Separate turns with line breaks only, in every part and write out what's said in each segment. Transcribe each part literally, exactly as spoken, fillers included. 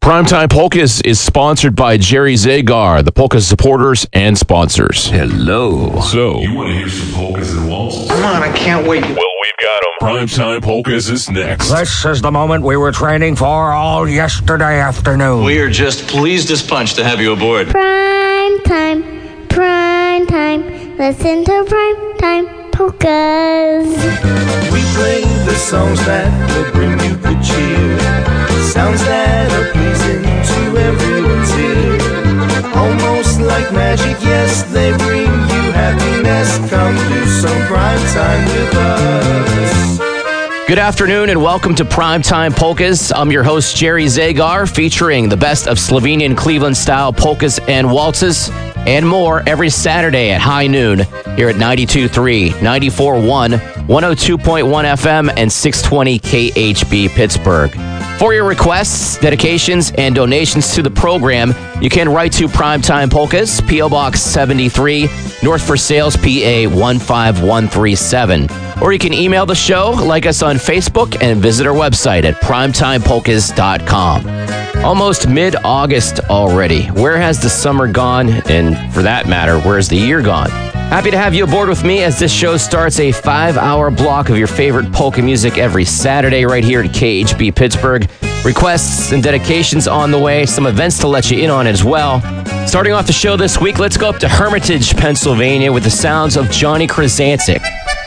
Primetime Polkas is sponsored by Jerry Zagar, the Polka supporters and sponsors.
Hello.
So,
You want to hear some polkas and waltzes?
Come on, I can't wait.
Well, we've got them. Primetime Polkas is next.
This is the moment we were training for all yesterday afternoon.
We are just pleased as punch to have you aboard.
Prime time, prime time. Listen to prime time polkas.
We play the songs that will bring you good cheer. Sounds that are pleasing to everyone's ear. Almost like magic, yes, they bring you happiness. Come do some prime time with us.
Good afternoon and welcome to Primetime Polkas. I'm your host, Jerry Zagar, featuring the best of Slovenian Cleveland-style polkas and waltzes and more every Saturday at high noon here at ninety-two point three, ninety-four point one, one oh two point one F M, and six twenty K H B Pittsburgh. For your requests, dedications, and donations to the program, you can write to Primetime Polkas, P O Box seventy-three, North Versailles, P A one five one three seven. Or you can email the show, like us on Facebook, and visit our website at primetime polkas dot com. Almost mid-August already. Where has the summer gone? And for that matter, where's the year gone? Happy to have you aboard with me as this show starts a five-hour block of your favorite polka music every Saturday right here at K H B Pittsburgh. Requests and dedications on the way, some events to let you in on as well. Starting off the show this week, let's go up to Hermitage, Pennsylvania with the sounds of Johnny Krasancic.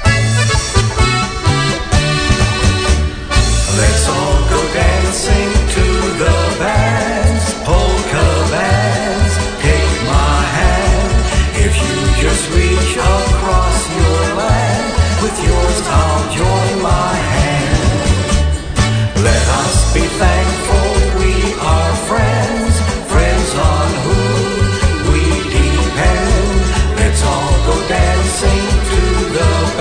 Let's all go dancing to the bands, polka bands. Take my hand. If you just reach across your land, with yours I'll join my hand. Let us be thankful we are friends, friends on whom we depend. Let's all go dancing to the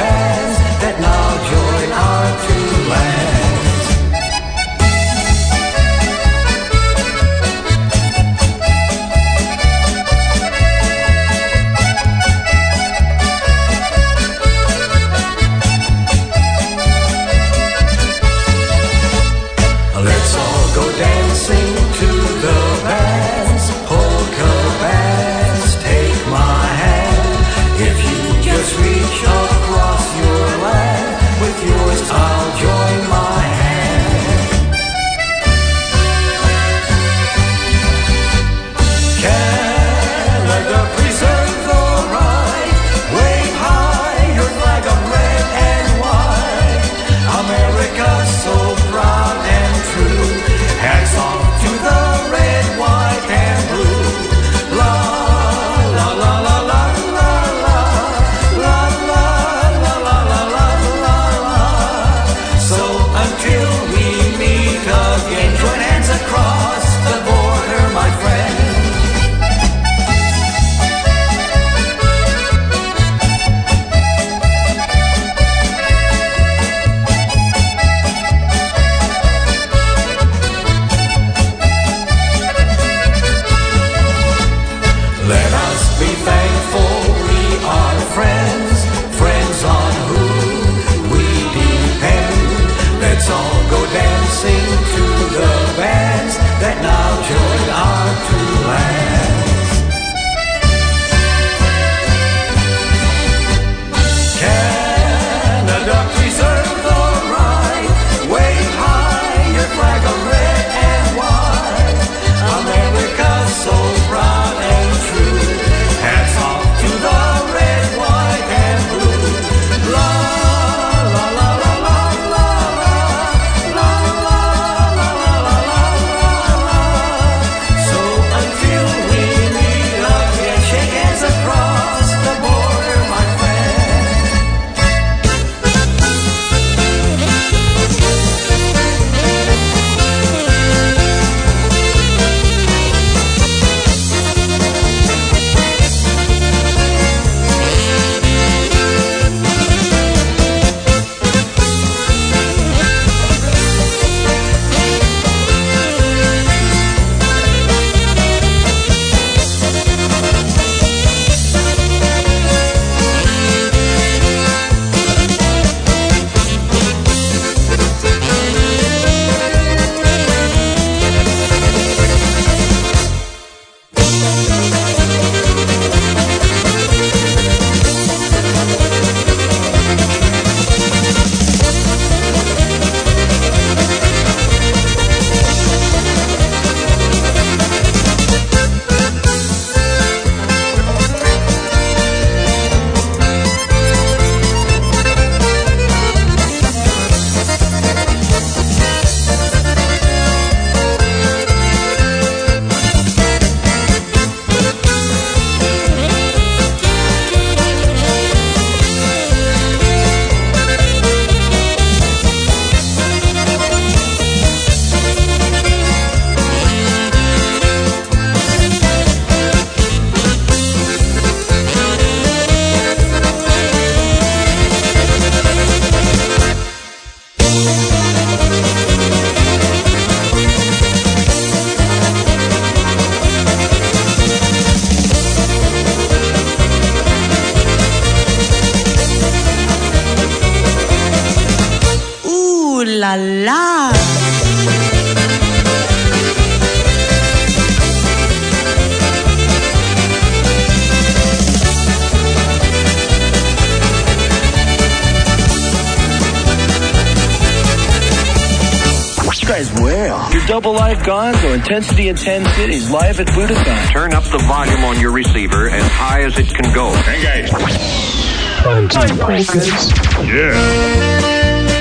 double live Gonzo, Intensity in ten cities, live at Budokan.
Turn up the volume on your receiver as high as it can go.
Engage.
Primetime Polkas.
Yeah.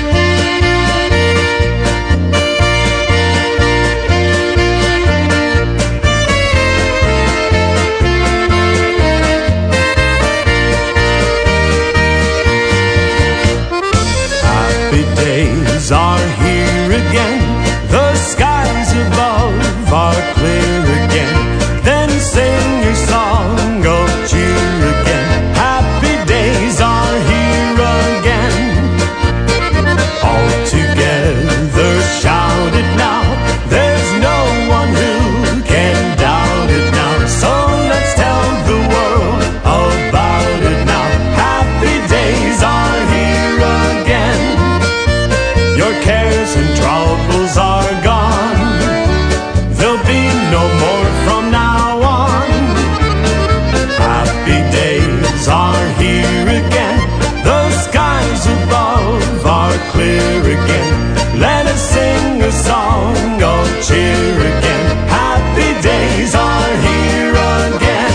Are here again, the skies above are clear again. Then sing your song of cheer again. Happy days are here again. All together shout it now. There's no one who can doubt it now. So let's tell the world about it now. Happy days are here again. Your cares and troubles are gone. There'll be no more from now on. Happy days are here again. The skies above are clear again. Let us sing a song of cheer again. Happy days are here again.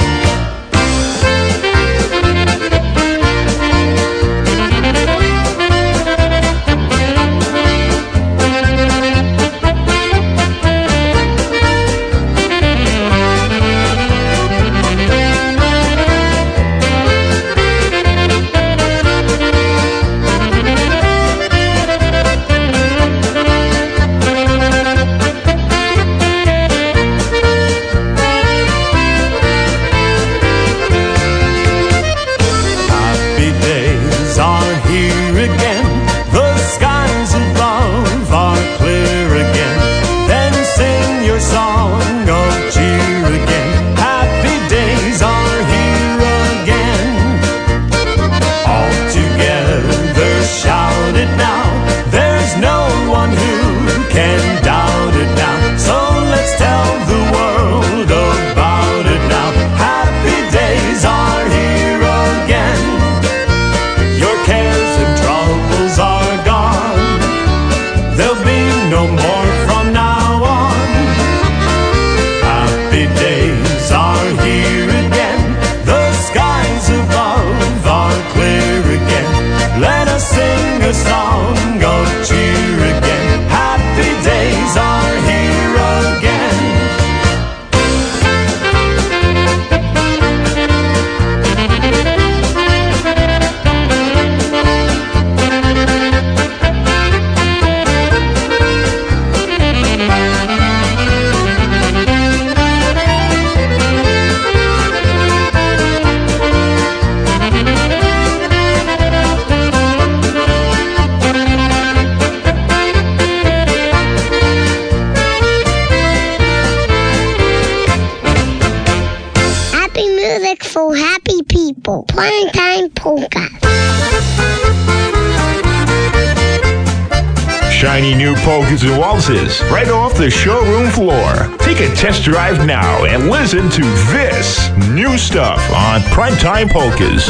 for happy people. Primetime Polka.
Shiny new polkas and waltzes right off the showroom floor. Take a test drive now and listen to this new stuff on Primetime Polkas.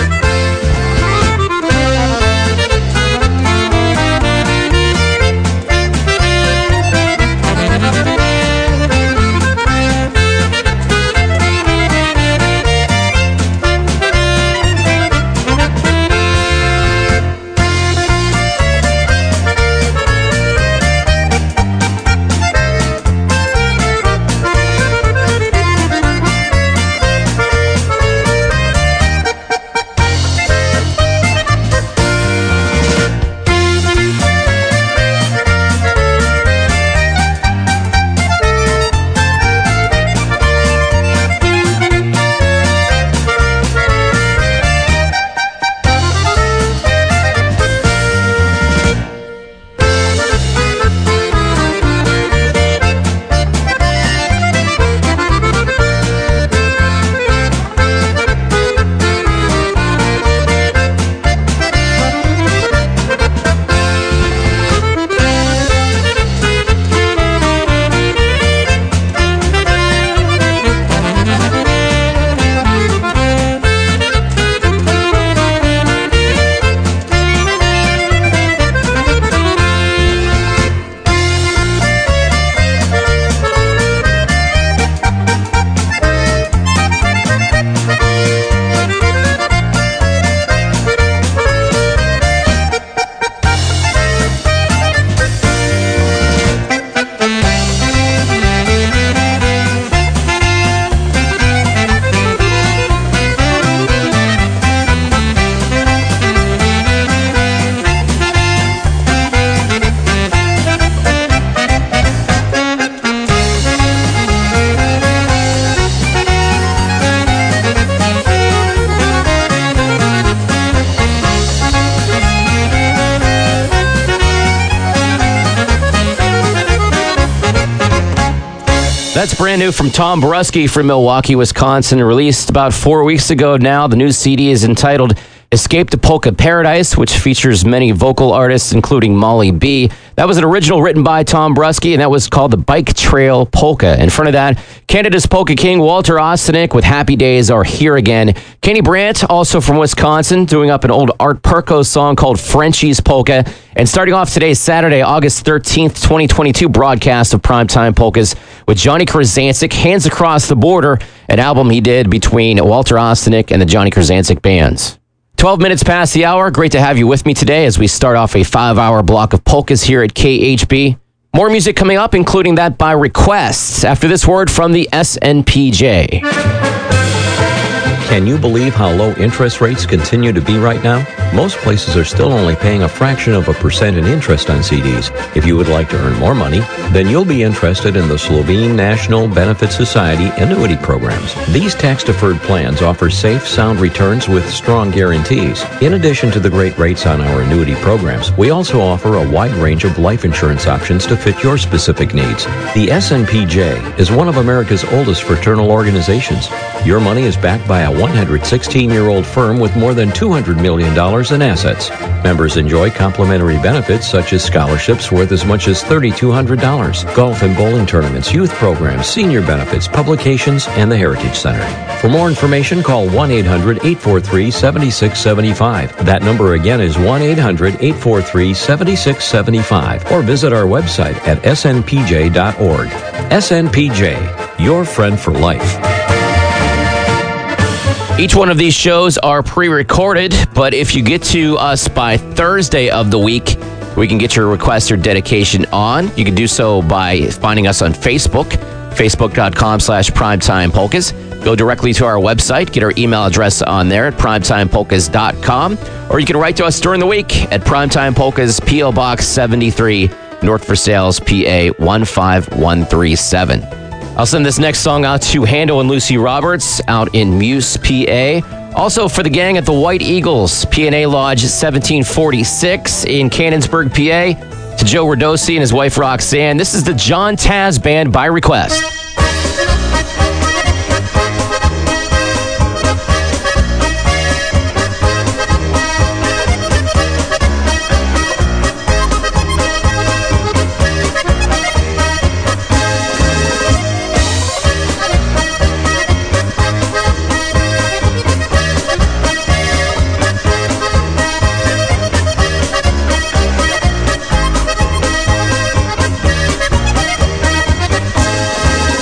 That's brand new from Tom Bruschi from Milwaukee, Wisconsin, released about four weeks ago now. The new C D is entitled Escape to Polka Paradise, which features many vocal artists, including Molly B. That was an original written by Tom Bruschi, and that was called The Bike Trail Polka. In front of that, Canada's Polka King Walter Ostanek with Happy Days Are Here Again. Kenny Brandt, also from Wisconsin, doing up an old Art Perko song called Frenchie's Polka. And starting off today's Saturday, August thirteenth, twenty twenty-two broadcast of Primetime Polkas with Johnny Krasancic, Hands Across the Border, an album he did between Walter Ostanek and the Johnny Krasancic bands. twelve minutes past the hour. Great to have you with me today as we start off a five-hour block of polkas here at K H B. More music coming up, including that by request, after this word from the S N P J.
Can you believe how low interest rates continue to be right now? Most places are still only paying a fraction of a percent in interest on C Ds. If you would like to earn more money, then you'll be interested in the Slovene National Benefit Society annuity programs. These tax-deferred plans offer safe, sound returns with strong guarantees. In addition to the great rates on our annuity programs, we also offer a wide range of life insurance options to fit your specific needs. The S N P J is one of America's oldest fraternal organizations. Your money is backed by a one hundred sixteen-year-old firm with more than two hundred million dollars in assets. Members enjoy complimentary benefits such as scholarships worth as much as three thousand two hundred dollars, golf and bowling tournaments, youth programs, senior benefits, publications, and the Heritage Center. For more information, call one eight hundred, eight four three, seven six seven five. That number again is one eight hundred, eight four three, seven six seven five, or visit our website at s n p j dot org. S N P J, your friend for life.
Each one of these shows are pre-recorded, but if you get to us by Thursday of the week, we can get your request or dedication on. You can do so by finding us on Facebook, facebook.com slash primetimepolkas. Go directly to our website, get our email address on there at primetimepolkas dot com, or you can write to us during the week at Primetime Polkas, P O Box seventy-three, North Versailles, P A one five one three seven. I'll send this next song out to Hando and Lucy Roberts out in Muse, P A. Also for the gang at the White Eagles, P and A Lodge seventeen forty-six in Cannonsburg, P A. To Joe Radosi and his wife Roxanne, this is the John Taz Band by request.
Thank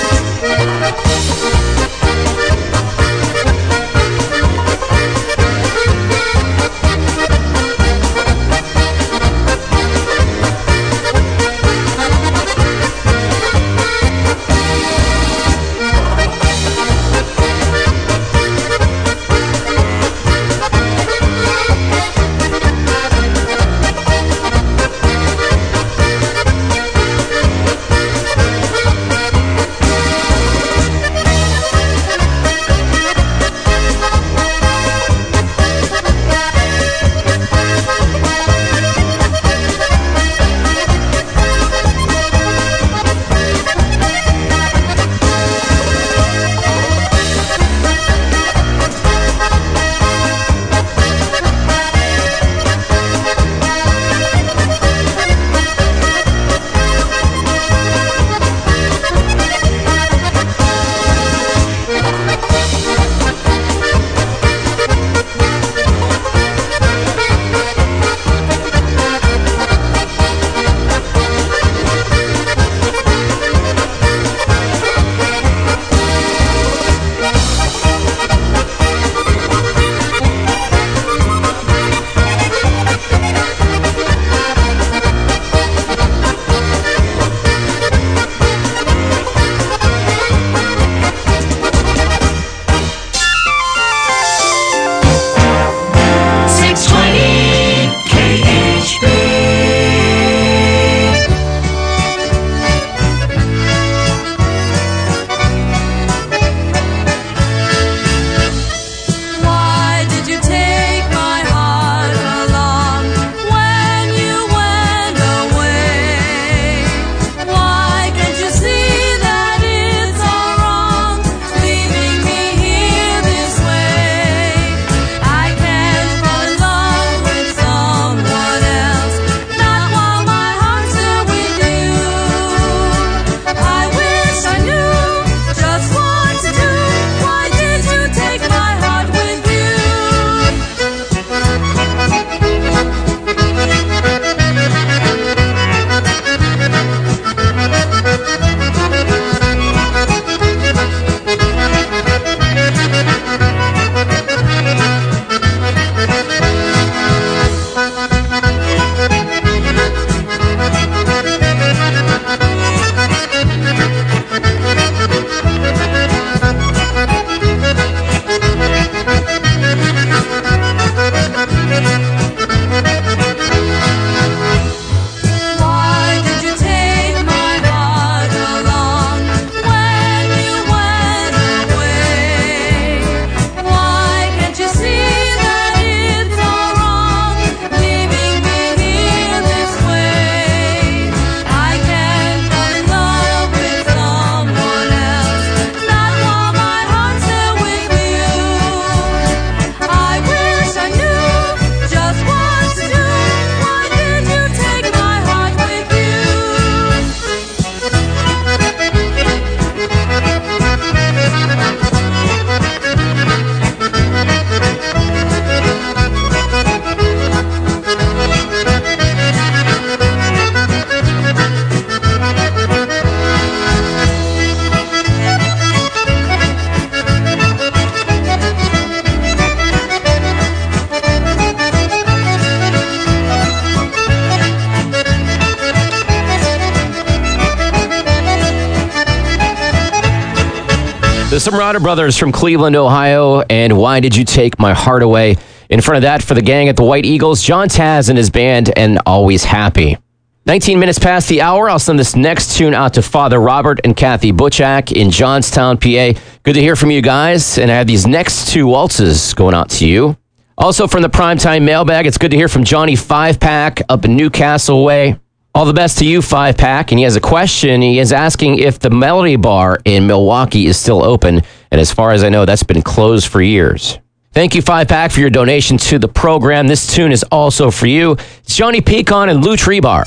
The Samrata Brothers from Cleveland, Ohio, and Why Did You Take My Heart Away? In front of that, for the gang at the White Eagles, John Taz and his band, and Always Happy. nineteen minutes past the hour, I'll send this next tune out to Father Robert and Kathy Butchak in Johnstown, P A. Good to hear from you guys, and I have these next two waltzes going out to you. Also from the Primetime Mailbag, it's good to hear from Johnny Five Pack up in Newcastle Way. All the best to you, Five Pack. And he has a question. He is asking if the Melody Bar in Milwaukee is still open. And as far as I know, that's been closed for years. Thank you, Five Pack, for your donation to the program. This tune is also for you. It's Johnny Pecan and Lou Trebar.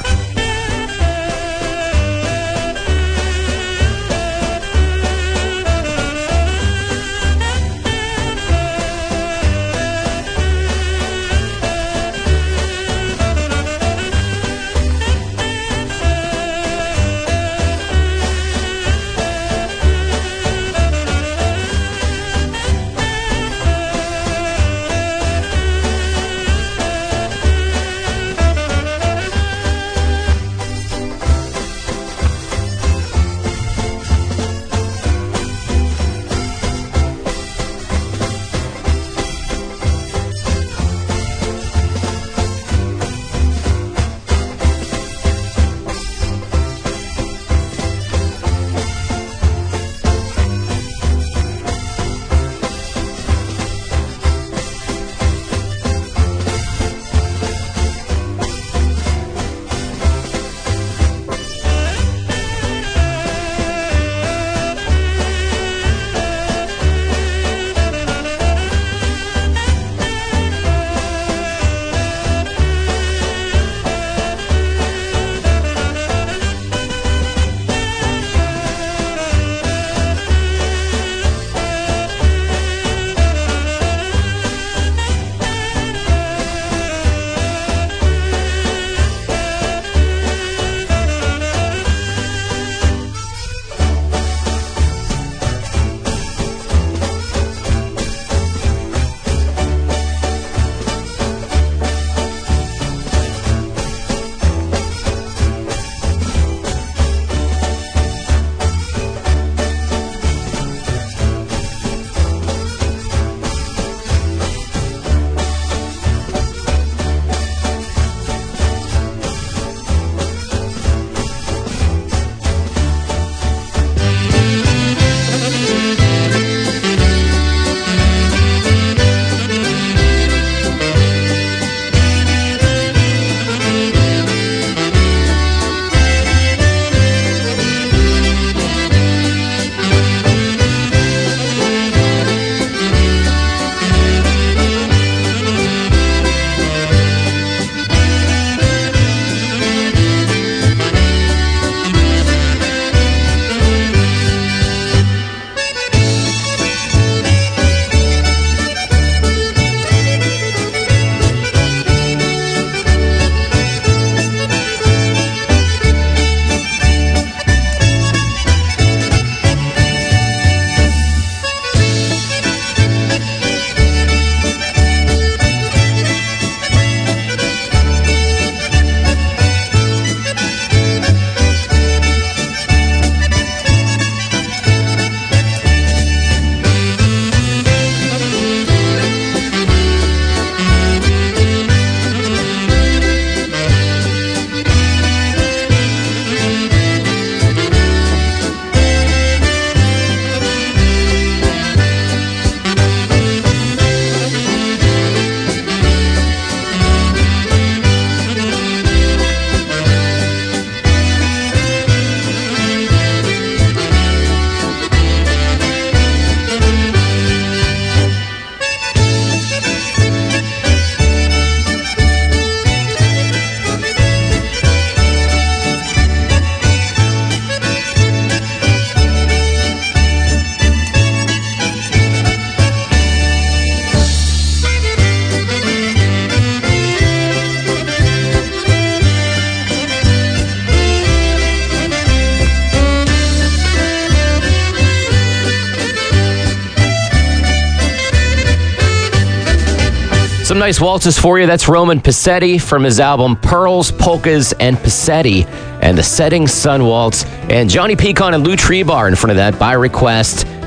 Some nice waltzes for you. That's Roman Passetti from his album Pearls, Polkas, and Passetti, and the Setting Sun Waltz. And Johnny Pecan and Lou Trebar in front of that by request.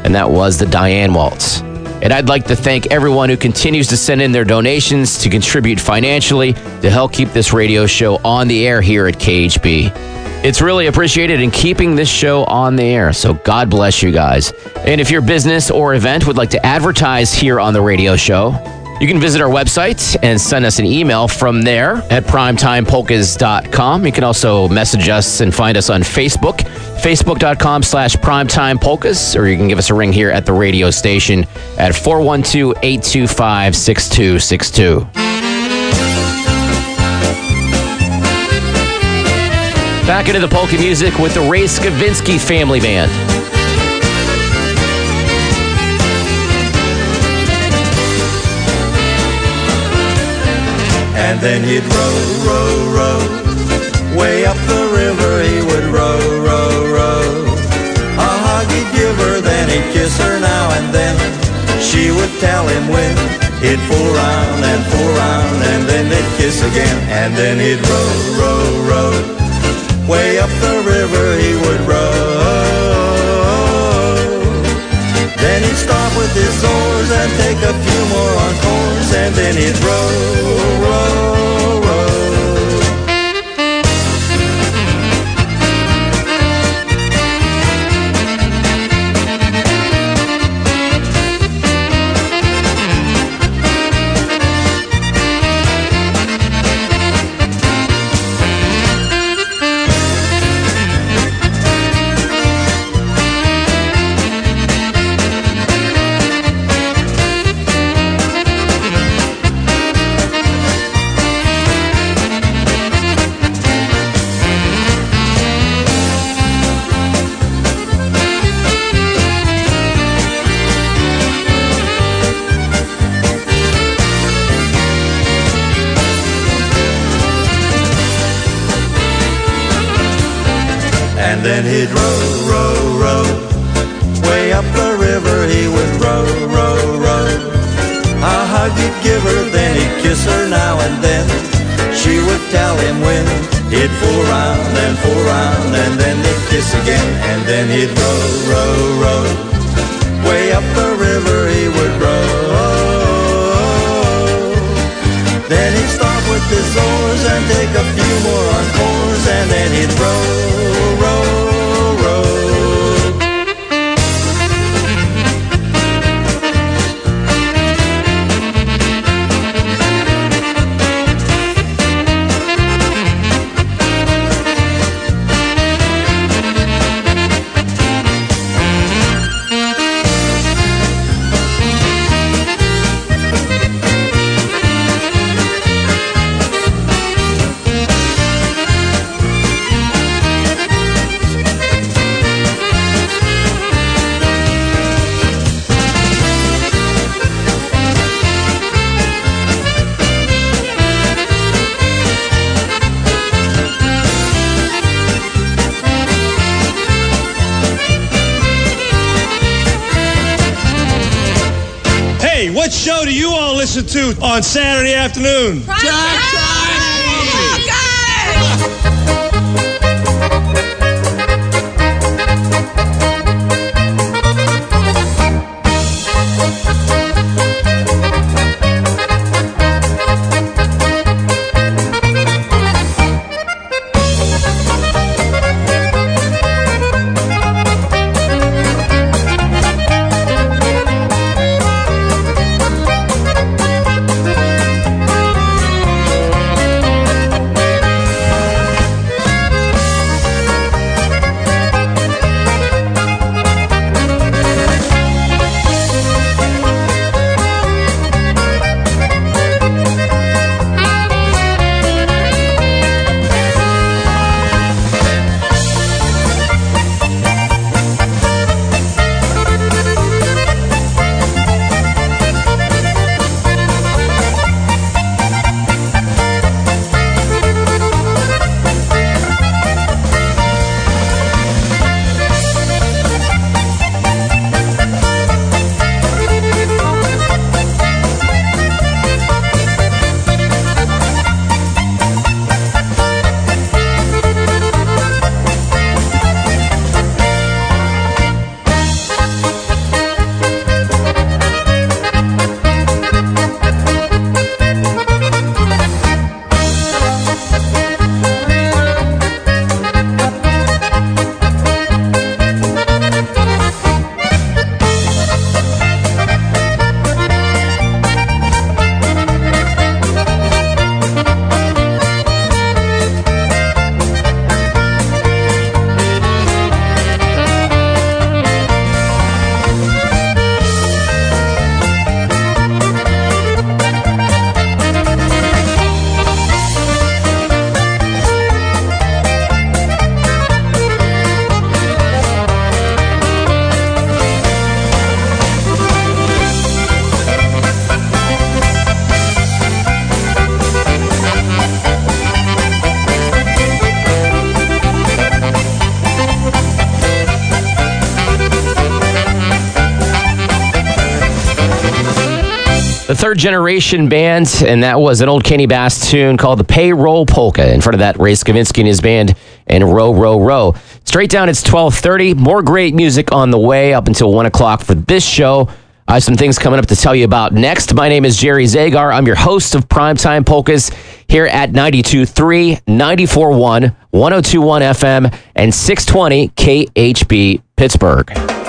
and that was the Diane Waltz. And I'd like to thank everyone who continues to send in their donations to contribute financially to help keep this radio show on the air here at K H B. It's really appreciated in keeping this show on the air, so God bless you guys. And if your business or event would like to advertise here on the radio show, you can visit our website and send us an email from there at primetime polkas dot com. You can also message us and find us on Facebook, facebook.com slash primetimepolkas, or you can give us a ring here at the radio station at four one two, eight two five, six two six two. Back into the polka music with the Ray Skavinsky Family Band.
And then he'd row, row, row, way up the river he would row, row, row. A hug he'd give her, then he'd kiss her now and then. She would tell him when he'd fool round and fool round, and then they'd kiss again. And then he'd row, row, row, way up the river he would row. Then he'd stop with his oars and take a few more encores, and then he'd row, row, row. Then he'd row, row, row, way up the river he would row, row, row. A hug he'd give her, then he'd kiss her now and then. She would tell him when he'd fool round and fool round, and then they'd kiss again. And then he'd row, row, row, way up the river he would row. Then he'd stop with his oars and take a few more encores, and then he'd row, row, row.
What show do you all listen to on Saturday afternoon?
Prime Time!
The Third Generation Band, and that was an old Kenny Bass tune called the Payroll Polka. In front of that, Ray Skavinsky and his band, and Row, Row, Row. Straight down, it's twelve thirty. More great music on the way up until one o'clock for this show. I have some things coming up to tell you about next. My name is Jerry Zagar. I'm your host of Primetime Polkas here at ninety-two point three, ninety-four point one, one oh two point one F M, and six twenty K H B Pittsburgh.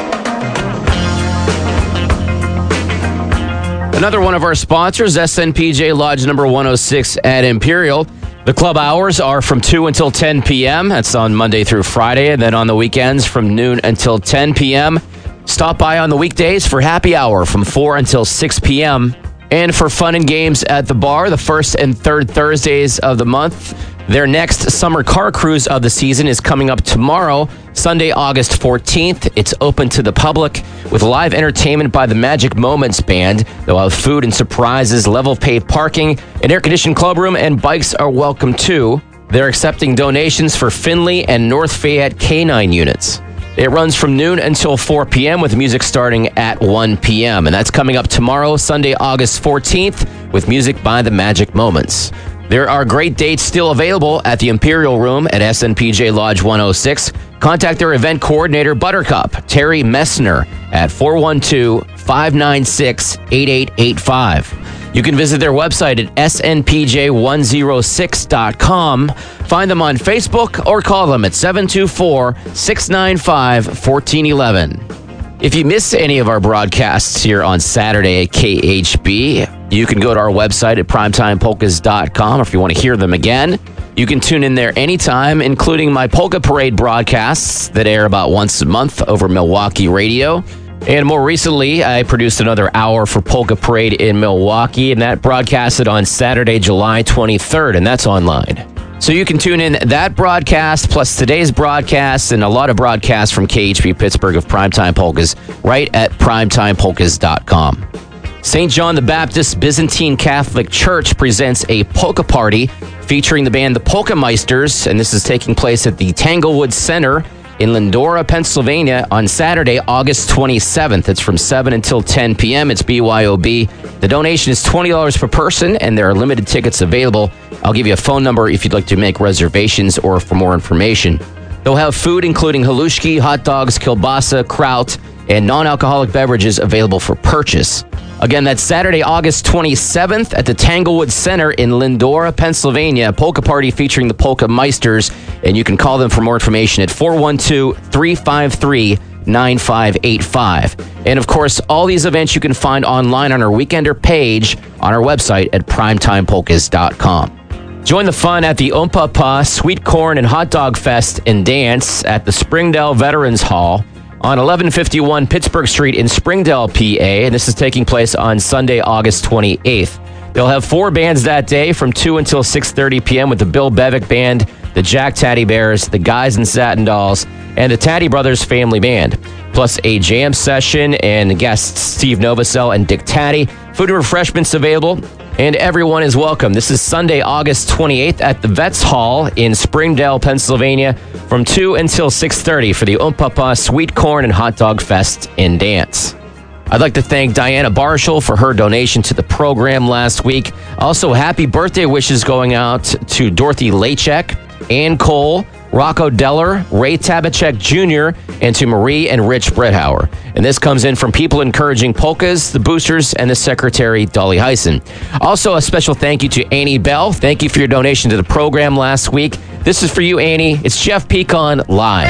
Another one of our sponsors, S N P J Lodge number one oh six at Imperial. The club hours are from two until ten p.m. That's on Monday through Friday. And then on the weekends from noon until ten p.m. Stop by on the weekdays for happy hour from four until six p.m. And for fun and games at the bar, the first and third Thursdays of the month. Their next summer car cruise of the season is coming up tomorrow, Sunday, August fourteenth. It's open to the public with live entertainment by the Magic Moments Band. They'll have food and surprises, level paid parking, an air-conditioned clubroom, and bikes are welcome too. They're accepting donations for Findlay and North Fayette K nine units. It runs from noon until four p.m. with music starting at one p.m. And that's coming up tomorrow, Sunday, August fourteenth, with music by the Magic Moments. There are great dates still available at the Imperial Room at S N P J Lodge one oh six. Contact their event coordinator, Buttercup, Terry Messner, at four one two, five nine six, eight eight eight five. You can visit their website at S N P J one oh six dot com. Find them on Facebook or call them at seven two four, six nine five, one four one one. If you miss any of our broadcasts here on Saturday at K H B, you can go to our website at primetime polkas dot com. Or if you want to hear them again, you can tune in there anytime, including my Polka Parade broadcasts that air about once a month over Milwaukee radio. And more recently, I produced another hour for Polka Parade in Milwaukee, and that broadcasted on Saturday, July twenty-third, and that's online. So you can tune in that broadcast, plus today's broadcast, and a lot of broadcasts from K H B Pittsburgh of Primetime Polkas right at primetime polkas dot com. Saint John the Baptist Byzantine Catholic Church presents a polka party featuring the band the Polka Meisters, and this is taking place at the Tanglewood Center in Lindora, Pennsylvania on Saturday, August twenty-seventh. It's from seven until ten p.m. It's B Y O B. The donation is twenty dollars per person, and there are limited tickets available. I'll give you a phone number if you'd like to make reservations or for more information. They'll have food including halushki, hot dogs, kielbasa, kraut, and non-alcoholic beverages available for purchase. Again, that's Saturday, August twenty-seventh at the Tanglewood Center in Lindora, Pennsylvania. Polka party featuring the Polka Meisters, and you can call them for more information at four one two, three five three, nine five eight five. And of course, all these events you can find online on our Weekender page on our website at primetime polkas dot com. Join the fun at the Umpapa Sweet Corn and Hot Dog Fest and Dance at the Springdale Veterans Hall on eleven fifty-one Pittsburgh Street in Springdale, P A, and this is taking place on Sunday, August twenty-eighth. They'll have four bands that day from two until six thirty p.m. with the Bill Bevick Band, the Jack Taddy Bears, the Guys and Satin Dolls, and the Taddy Brothers Family Band, plus a jam session and guests Steve Novosel and Dick Taddy. Food and refreshments available, and everyone is welcome. This is Sunday, August twenty-eighth at the Vets Hall in Springdale, Pennsylvania from two until six thirty for the Umpapa Sweet Corn and Hot Dog Fest and Dance. I'd like to thank Diana Barshall for her donation to the program last week. Also, happy birthday wishes going out to Dorothy Lachek, Ann Cole, Rocco Deller, Ray Tabachek Junior, and to Marie and Rich Bredhauer. And this comes in from People Encouraging Polkas, the Boosters, and the Secretary, Dolly Heisen. Also, a special thank you to Annie Bell. Thank you for your donation to the program last week. This is for you, Annie. It's Jeff Pecan live.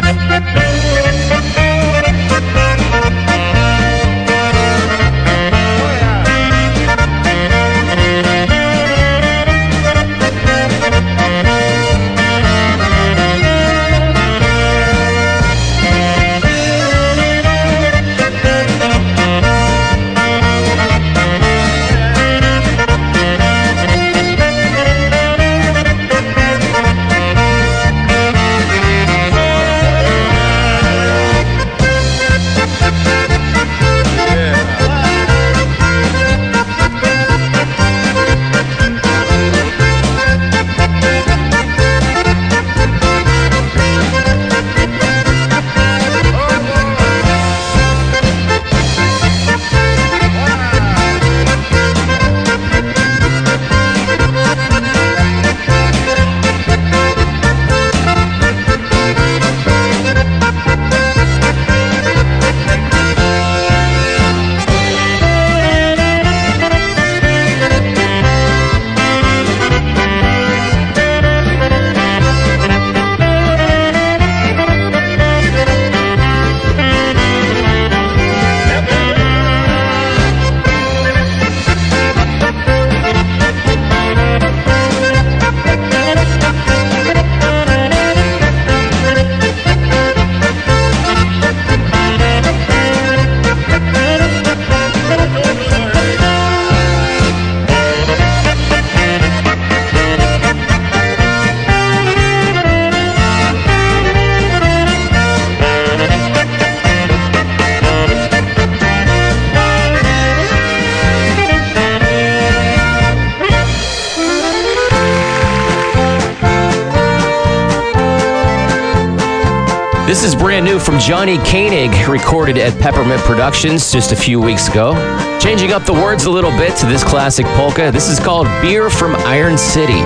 This is brand new from Johnny Koenig, recorded at Peppermint Productions just a few weeks ago. Changing up the words a little bit to this classic polka. This is called Beer from Iron City.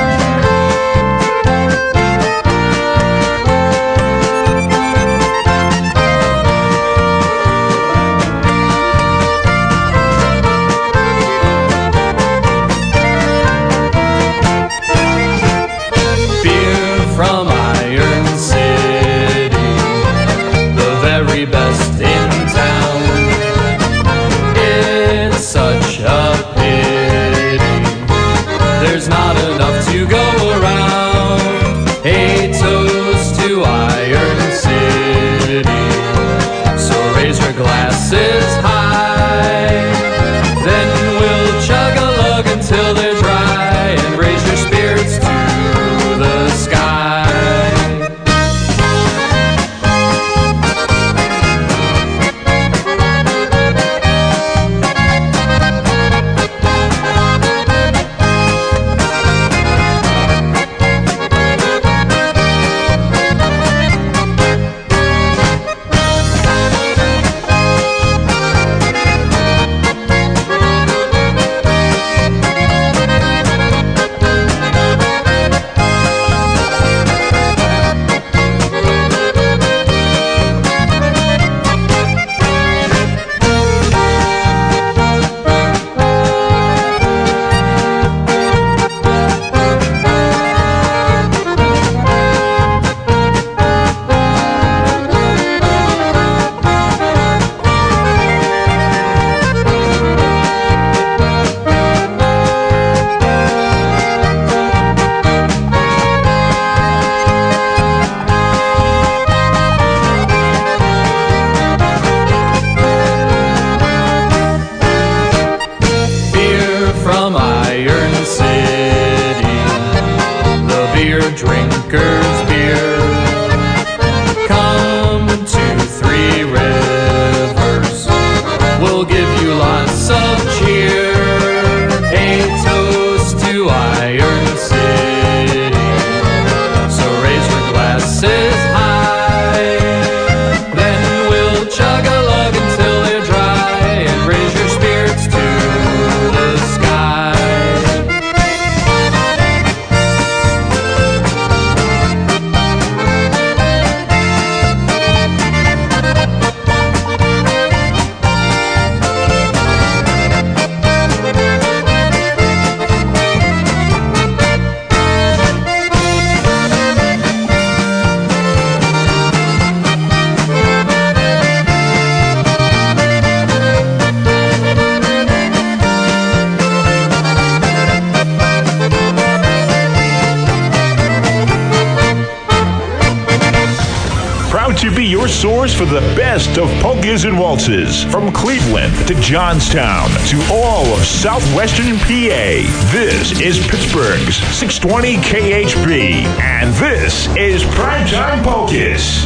To be your source for the best of polkas and waltzes. From Cleveland to Johnstown to all of southwestern P A. This is Pittsburgh's six twenty K H B. And this is Primetime Polkas.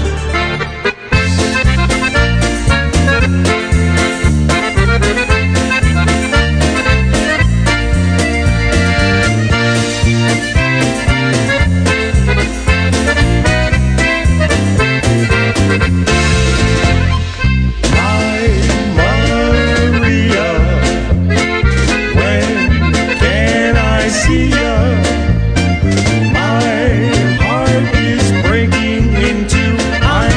My heart is breaking into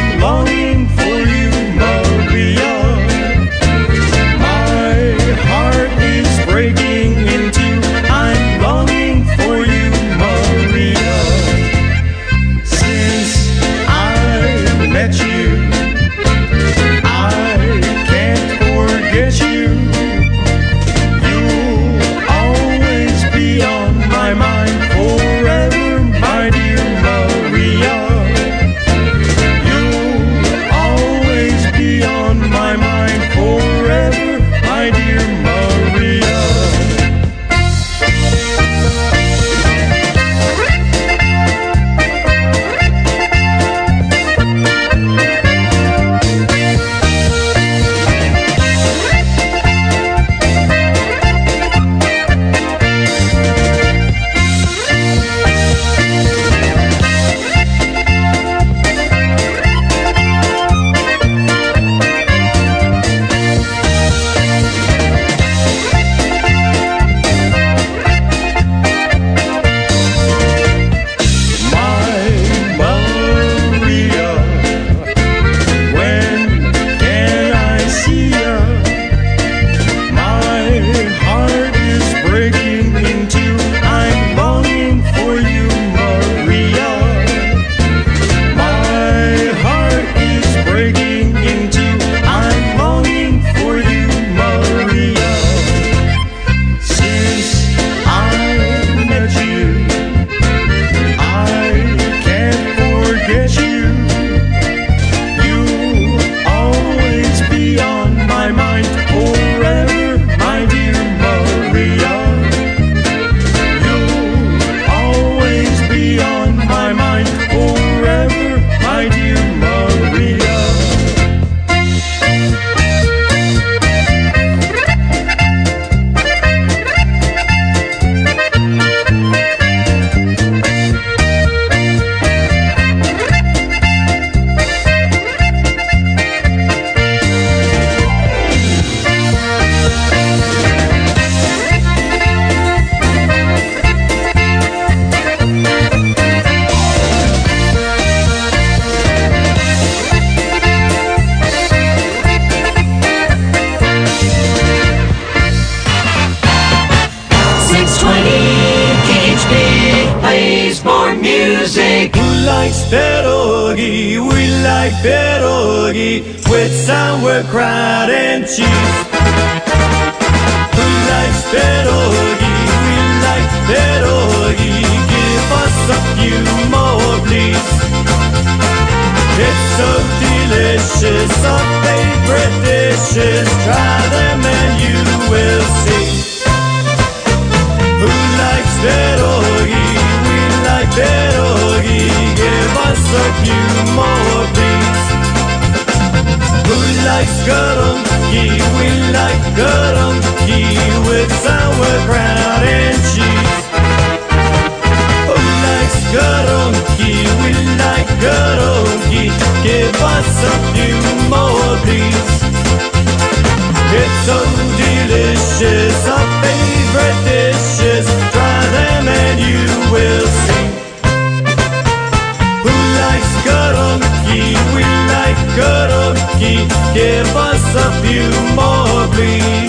music. Who likes pierogi? We like pierogi with sauerkraut and cheese. Who likes pierogi? We like pierogi. Give us a few more, please. It's so delicious, our favorite dishes. Try them and you will see. Who likes pierogi? We like pierogi. Give us a few more, please. Who likes garunki? We like garunki with sauerkraut and cheese. Who likes garunki? We like garunki. Give us a few more, please. It's so delicious, our favorite dishes. Try them and you will see. Who likes garunki? We like garunki. Give us a few more, please.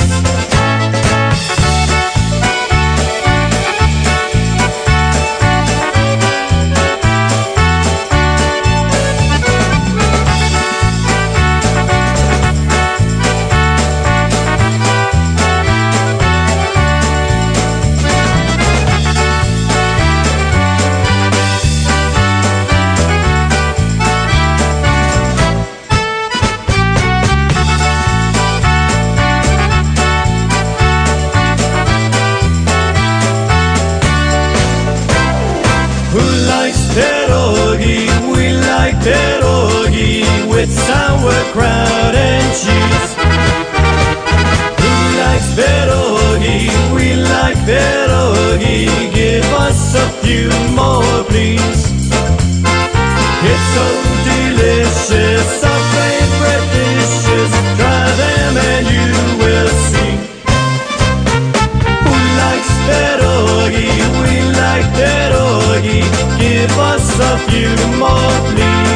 Pierogi with sauerkraut and cheese. Who likes pierogi? We like pierogi. Give us a few more, please. It's so delicious, our favorite dishes. Try them and you will see. Who likes pierogi? We like pierogi. Give us a few more, please.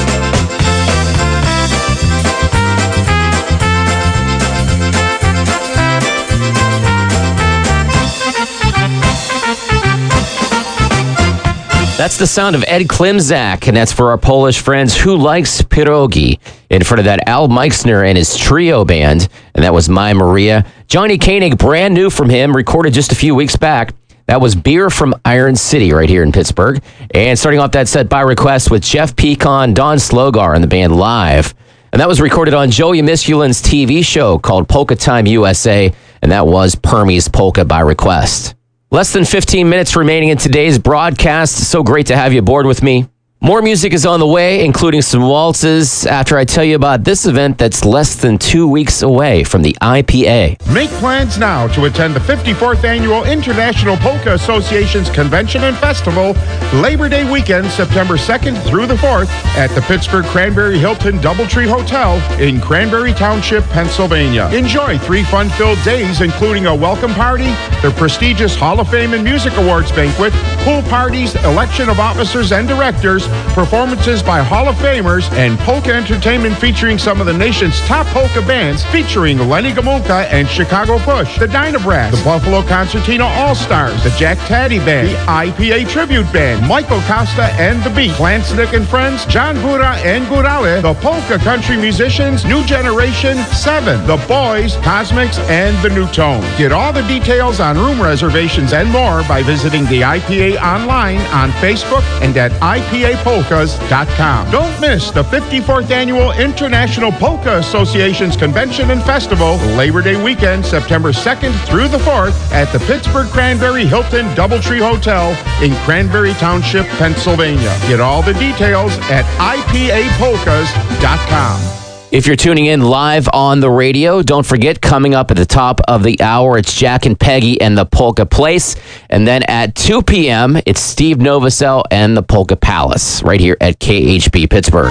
That's the sound of Ed Klimczak, and that's for our Polish friends Who Likes Pierogi. In front of that, Al Meixner and his trio band, and that was My Maria. Johnny Koenig, brand new from him, recorded just a few weeks back. That was Beer from Iron City right here in Pittsburgh. And starting off that set by request with Jeff Pecan, Don Slogar, and the band live. And that was recorded on Joey Misculin's T V show called Polka Time U S A, and that was Permy's Polka by request. Less than fifteen minutes remaining in today's broadcast. So great to have you aboard with me. More music is on the way, including some waltzes, after I tell you about this event that's less than two weeks away from the I P A.
Make plans now to attend the fifty-fourth Annual International Polka Association's Convention and Festival, Labor Day weekend, September second through the fourth, at the Pittsburgh Cranberry Hilton Doubletree Hotel in Cranberry Township, Pennsylvania. Enjoy three fun-filled days, including a welcome party, the prestigious Hall of Fame and Music Awards banquet, pool parties, election of officers and directors, performances by Hall of Famers, and polka entertainment featuring some of the nation's top polka bands, featuring Lenny Gomulka and Chicago Push, the Dynabrass, the Buffalo Concertina All-Stars, the Jack Taddy Band, the I P A Tribute Band, Michael Costa and the Beat, Klansnick and Friends, John Bura and Gurale, the Polka Country Musicians, New Generation, Seven, the Boys, Cosmics, and the New Tone. Get all the details on room reservations and more by visiting the I P A online on Facebook and at I P A polkas dot com. Don't miss the fifty-fourth Annual International Polka Association's Convention and Festival, Labor Day weekend, September second through the fourth, at the Pittsburgh Cranberry Hilton Doubletree Hotel in Cranberry Township, Pennsylvania. Get all the details at I P A polkas dot com.
If you're tuning in live on the radio, don't forget, coming up at the top of the hour, it's Jack and Peggy and the Polka Place. And then at two p.m., it's Steve Novosel and the Polka Palace, right here at K H B Pittsburgh.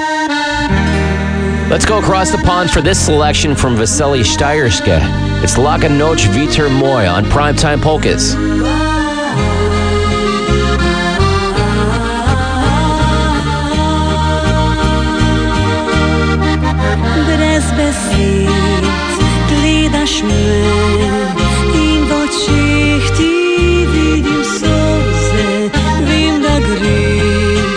Let's go across the pond for this selection from Vasily Steyerske. It's Laka Noc Viter Moy on Primetime Polkas.
In wat zicht die video soze, wim da gri,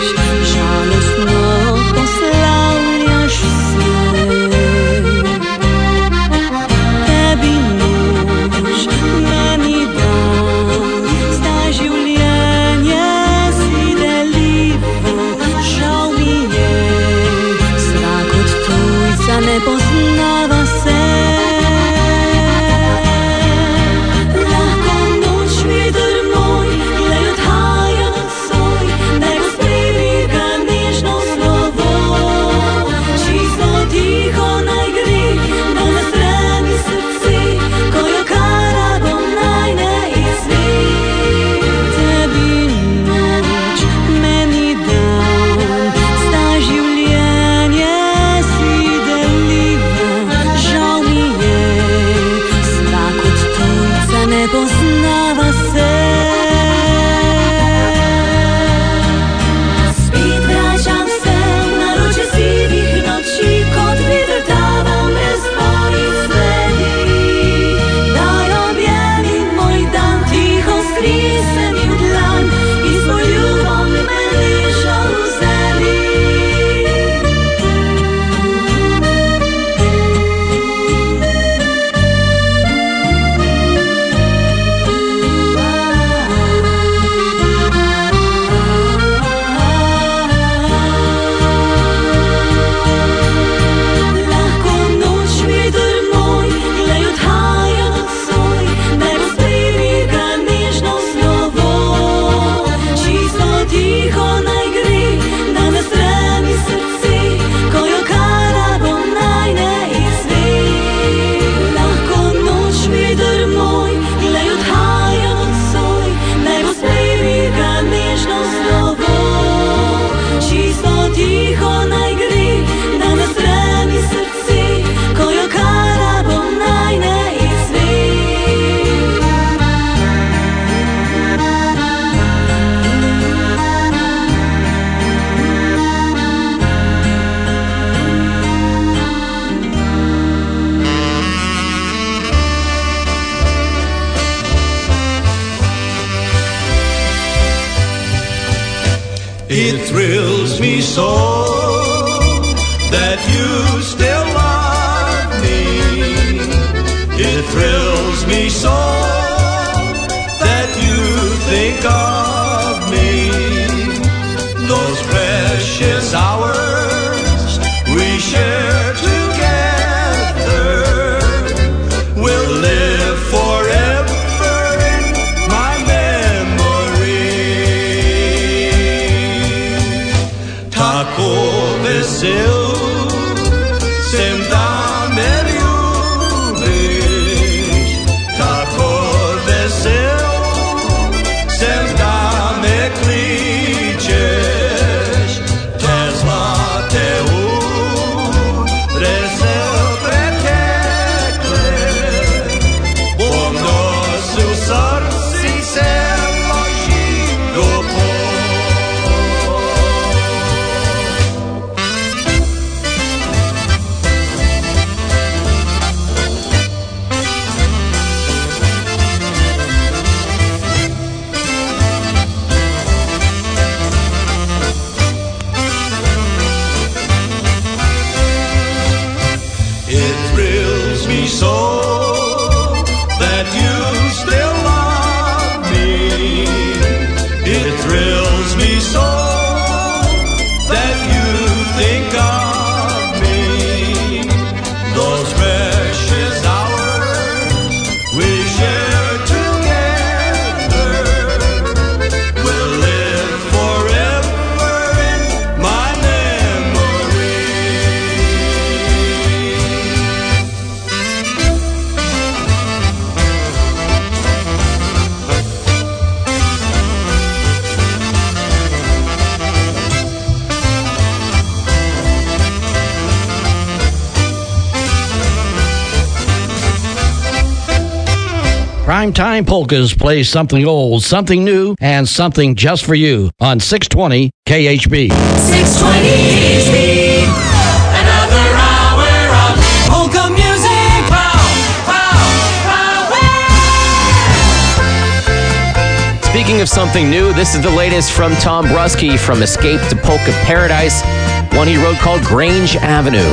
It thrills me so that you still love me. It thrills me so that you think of me. Those precious hours we share together will live forever in my memory. Tako vesel sem da me ljubiš, tako vesel sem da me kličeš, te zlate ure se pretekle, bom nosil v srci se loži do pol. It thrills me so that you still love me. It thrills me so that you think of me. Those precious hours we share together will live forever in my memory.
Primetime Polkas plays something old, something new, and something just for you on six twenty K H B.
six twenty K H B. Another hour of polka music. Pow, pow, pow.
Speaking of something new, this is the latest from Tom Bruschi from Escape to Polka Paradise, one he wrote called Grange Avenue.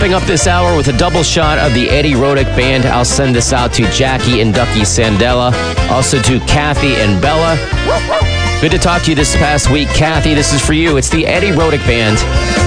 Wrapping up this hour with a double shot of the Eddie Rodick Band. I'll send this out to Jackie and Ducky Sandella, also to Kathy and Bella. Good to talk to you this past week, Kathy. This is for you. It's the Eddie Rodick Band.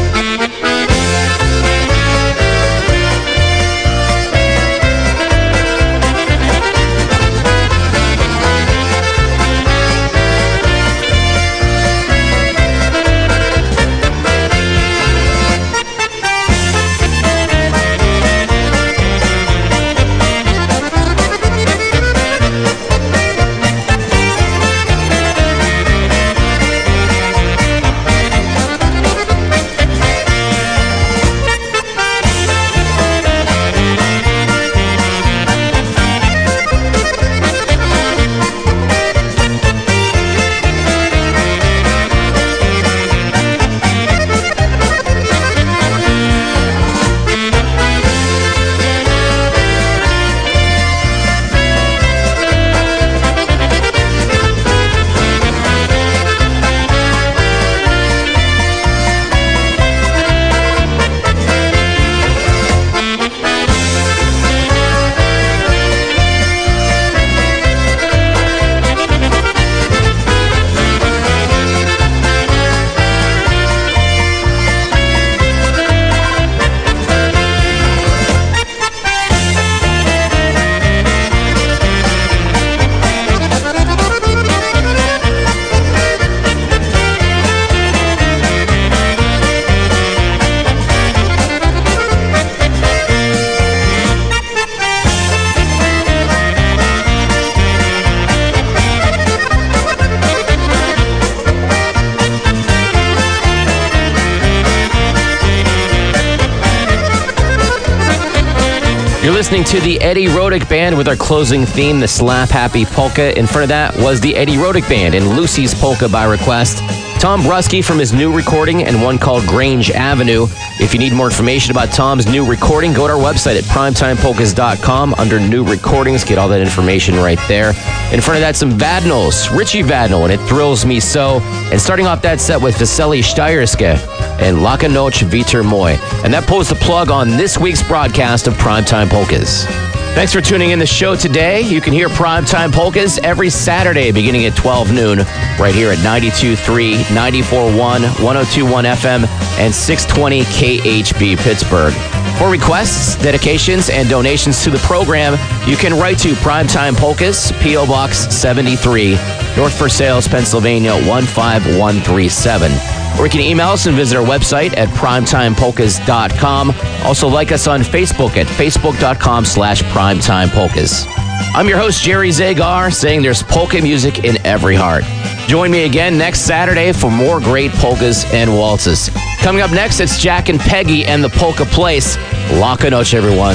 You're listening to the Eddie Rodick Band with our closing theme, the Slap Happy Polka. In front of that was the Eddie Rodick Band and Lucy's Polka by request. Tom Brusky from his new recording and one called Grange Avenue. If you need more information about Tom's new recording, go to our website at primetime polkas dot com under new recordings. Get all that information right there. In front of that, some Vadnals, Richie Vadnal, and It Thrills Me So. And starting off that set with Veseli Steyerske and Laka Noc Vitor Moy. And that pulls the plug on this week's broadcast of Primetime Polkas. Thanks for tuning in the show today. You can hear Primetime Polkas every Saturday beginning at twelve noon right here at ninety-two point three, ninety-four point one, one oh two point one F M, and six twenty K H B Pittsburgh. For requests, dedications, and donations to the program, you can write to Primetime Polkas, P O Box seventy-three, North Versailles, Pennsylvania one five one three seven. Or you can email us and visit our website at primetime polkas dot com. Also like us on Facebook at facebook dot com slash primetime polkas. I'm your host, Jerry Zagar, saying there's polka music in every heart. Join me again next Saturday for more great polkas and waltzes. Coming up next, it's Jack and Peggy and the Polka Place. Laka Noc, everyone.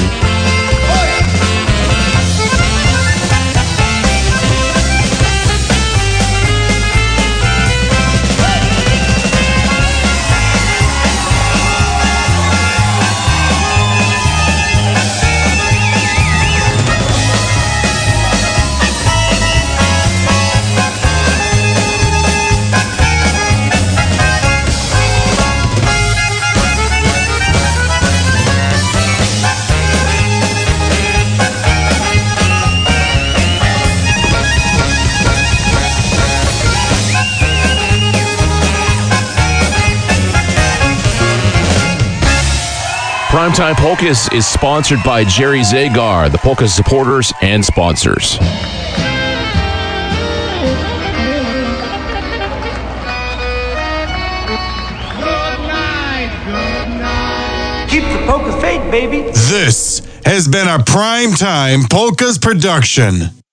Primetime Polkas is sponsored by Jerry Zagar, the Polka supporters and sponsors.
Keep the polka faith, baby.
This has been a Primetime Polkas production.